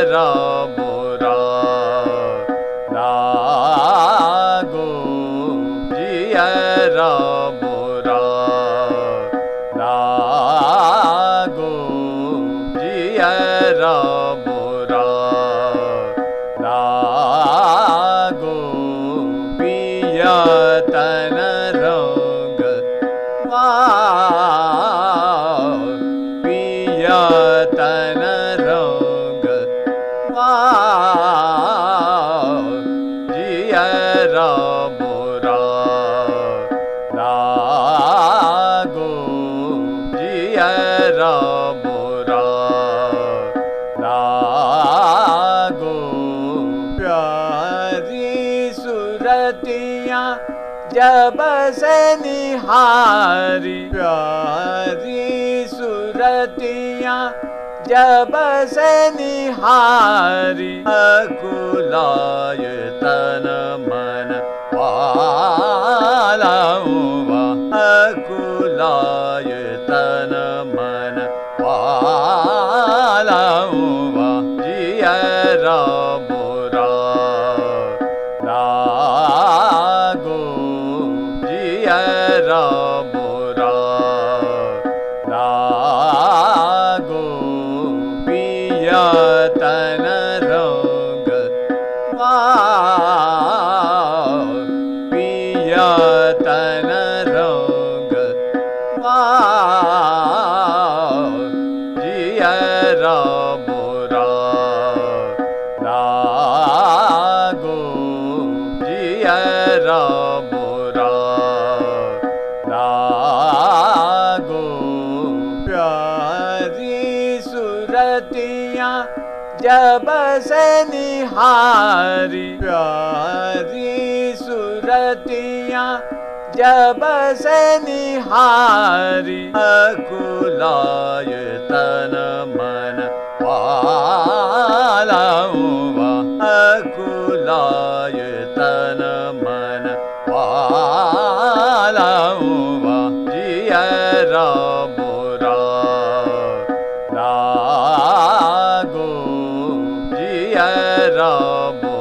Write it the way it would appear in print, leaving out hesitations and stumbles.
मोरा लागो जियरा मोरा लागो जियरा मोरा लागो पिया तन रंग पिया तन रंग जियरा मोरा लागो जियरा मोरा लागो प्यारी सुरतियाँ जब से निहारी प्यारी सुरतियाँ जब से निहारी अकुलाय तन मन वाला हुआ अकुलाय तन मन वाला हुआ जियरा मोरा लागो जियरा मोरा लागो पिया तन रंग पिया तन रंग जियरा मोरा लागो जियरा मोरा लागो प्यारी सुरतियाँ जब से निहारी प्यारी सुरतियाँ जब से निहारी अकुलाय तन मन वाला हुआ अकुलाय तन मन वाला हुआ जियरा मोरा लागो जियरा मोरा